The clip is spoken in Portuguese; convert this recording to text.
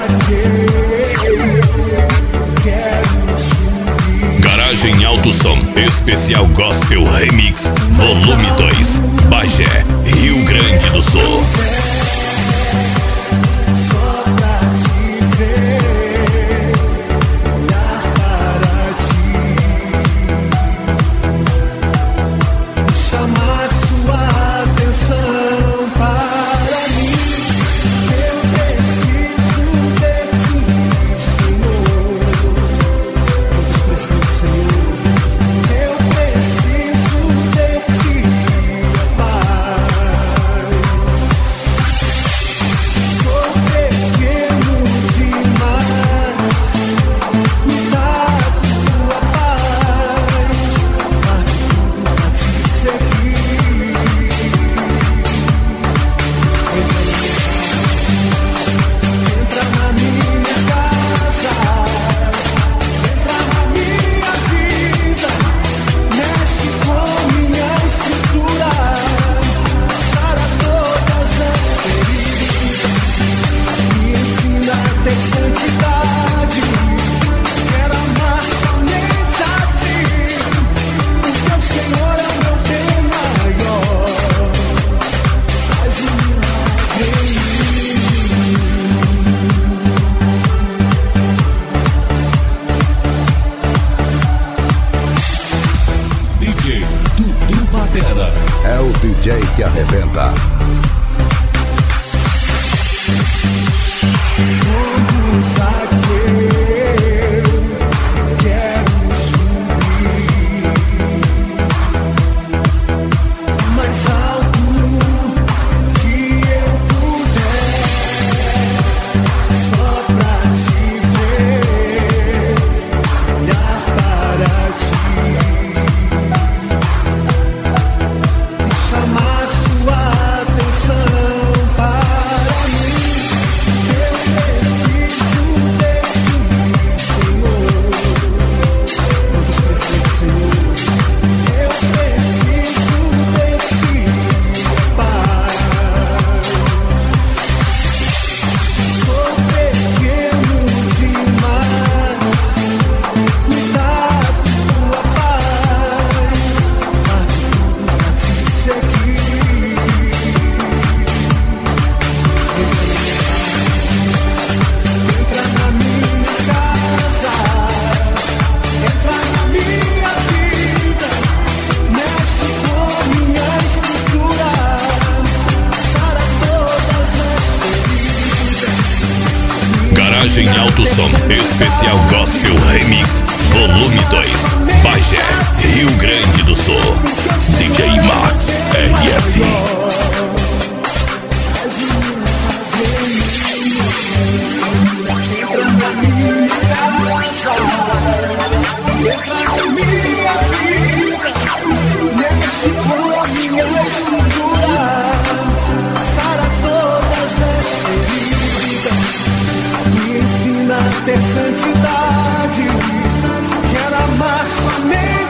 Garagem Alto Som, especial Gospel Remix, volume 2, Bagé, Rio Grande do Sul. É o DJ que arrebenta. Garagem Alto Som, especial Gospel Remix, volume 2, Bagé, Rio Grande do Sul. DJ Max, RS. Ter santidade, quero amar somente